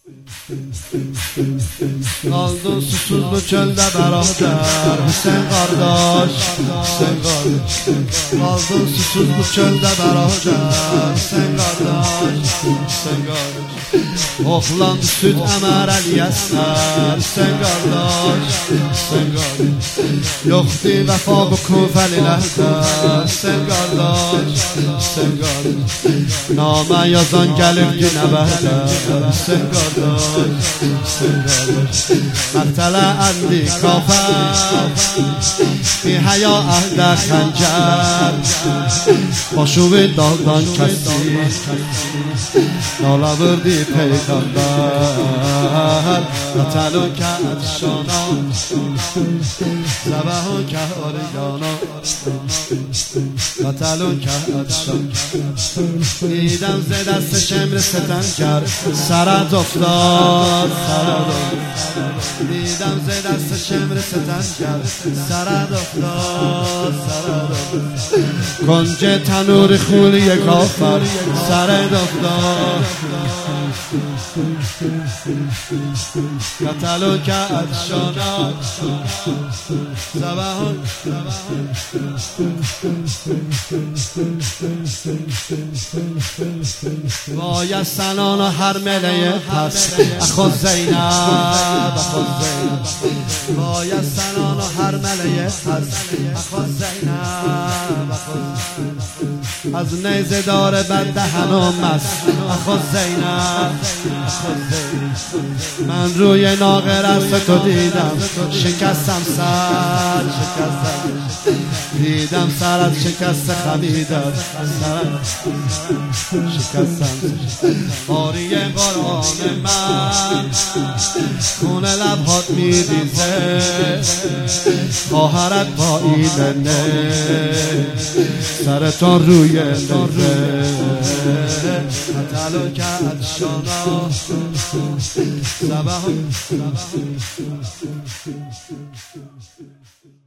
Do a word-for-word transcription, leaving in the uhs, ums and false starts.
Kaldın susuz bu çölde beraber Hüseyin kardeş, Hüseyin kardeş. Kaldın susuz bu çölde beraber Hüseyin kardeş, Hüseyin kardeş. Oğlan süt əmər əliyəslər Hüseyin qardaş, Hüseyin qardaş. Yoxdur vəfa bu kufəlilərdə Hüseyin qardaş, Hüseyin qardaş. Namə yazan gəlir günə vədə Hüseyin qardaş, Hüseyin qardaş. Məqtələ əndi kafər Bir həya əhdə xəncər Başuvi dağdan kəsdi Nala vurdi peygamber Qatalu ka adşana Zabahu ka origana Qatalu ka adşana دیدم ز دست شمر ستمگر سرت افتاد دیدم ز دست شمر ستمگر سرت افتاد کنج تنور خولی کافر سرت افتاد قتلو که ادشانا زبهون وای سنان و هر ملیه پس اخو زینب اخو زینب وای سنان و هر ملیه پس اخو زینب اخو زینب از نیزه داره بد دهنم است اخو زینب من روی ناقرست تو دیدم شکستم سر شکستم دیدم سرت شکست خمیدم سرت شکستم آری قرآن من خون لبهات میریزه خواهرت با ایدنه سرتان روی لبه قتلو کرد شانا زبهون